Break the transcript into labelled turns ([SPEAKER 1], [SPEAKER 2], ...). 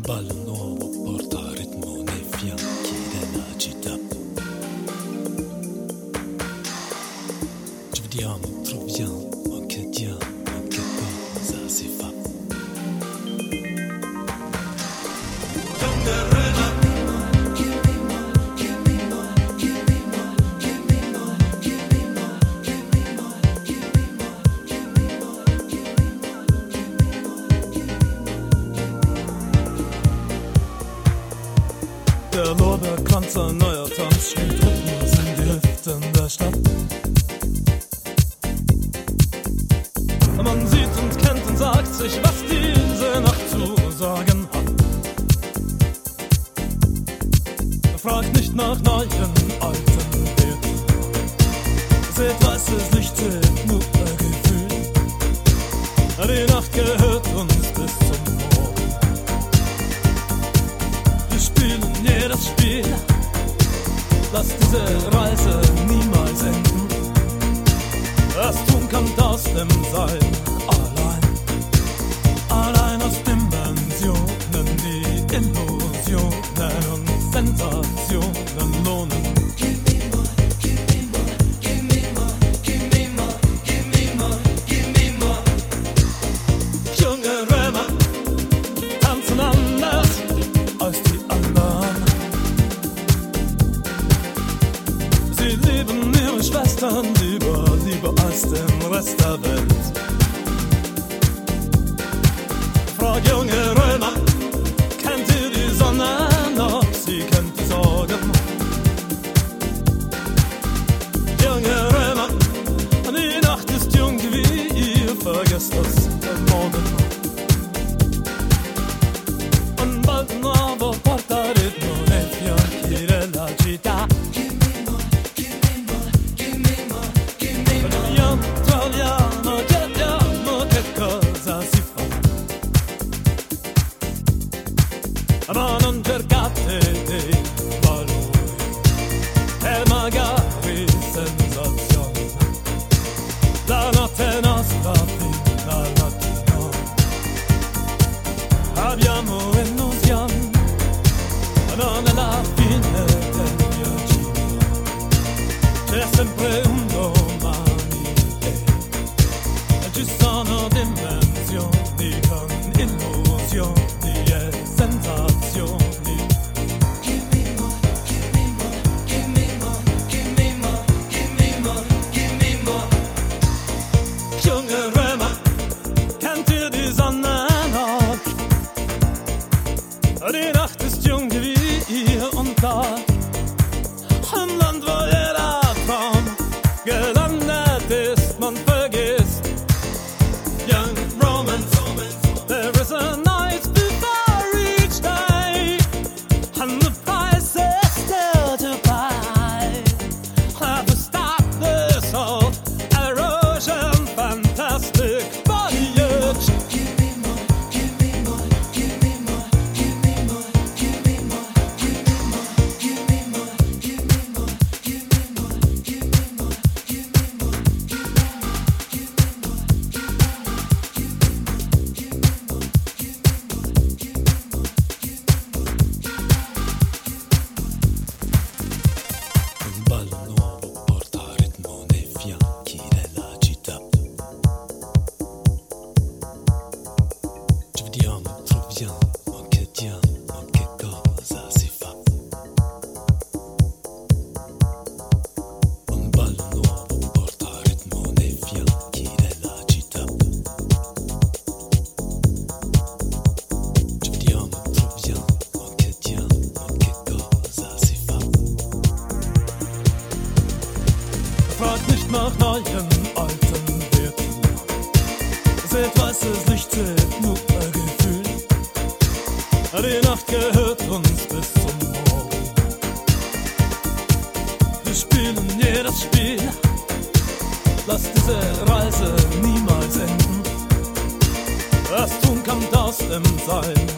[SPEAKER 1] ballo nuovo porta ritmo nei fianchi della città. Ci vediamo, troviamo, ma che diamo, ma che cosa si fa.
[SPEAKER 2] Der Lorbeerkranz, ein neuer Tanz, schwingt Rhythmus in die Hüften der Stadt. Man sieht und kennt und sagt sich, was diese Nacht zu sagen hat. Er fragt nicht nach neuen, alten Werten. Seht weißes Licht, seht nur Gefühl. Die Nacht gehört uns bis zum Morgen. Wir spielen jedes Spiel, lass diese Reise niemals enden. Das Tun kommt aus dem Sein, allein aus Dimensionen, die Illusionen und Sensationen lohnen. Junge Römer tanzen anders als die anderen. Sie lieben ihre Schwestern lieber als den Rest der Welt. Frag junge Römer, kennt ihr die Sonne noch? Sie kennt die Sorgen. Junge Römer, die Nacht ist jung wie ihr, vergesst das Morgen. Un bal nuovo porta ritmo nei fianchi della città. Troviamo, chiediamo che cosa si fa. Ma non cercate dei valori e magari sensazioni. La notte è nostra fino al mattino. Abbiamo illusioni, ma non è la fine del viaggio. C'è sempre un domani e ci sono dimensioni con illusioni e sensazioni. Junge Römer, kennt ihr die Sonne noch? Die Nacht ist jung wie ihr und da. Im Land, wo jeder Traum gelandet ist, man vergisst. Young Romans, there is a night before each day, and the price is still to pay. Have to stop this whole erosion, fantastic voyage. Give me more, give me more, give me more, give me more, give me more, give me more, give me more, give me more, give me more, give me more, give me more, give me
[SPEAKER 1] Un ballo nuovo porta ritmo nei fianchi della città. Ci vediamo, troviamo, ma che diamo, ma che cosa si fa. Un ballo nuovo porta ritmo nei fianchi della città. Ci vediamo, troviamo, ma che diamo, ma che cosa si fa.
[SPEAKER 2] Fragt nicht nach neuen, alten Werten. Seht weißes Licht, seht nur Gefühl. Die Nacht gehört uns bis zum Morgen. Wir spielen jedes Spiel, lass diese Reise niemals enden. Das Tun kommt aus dem Sein,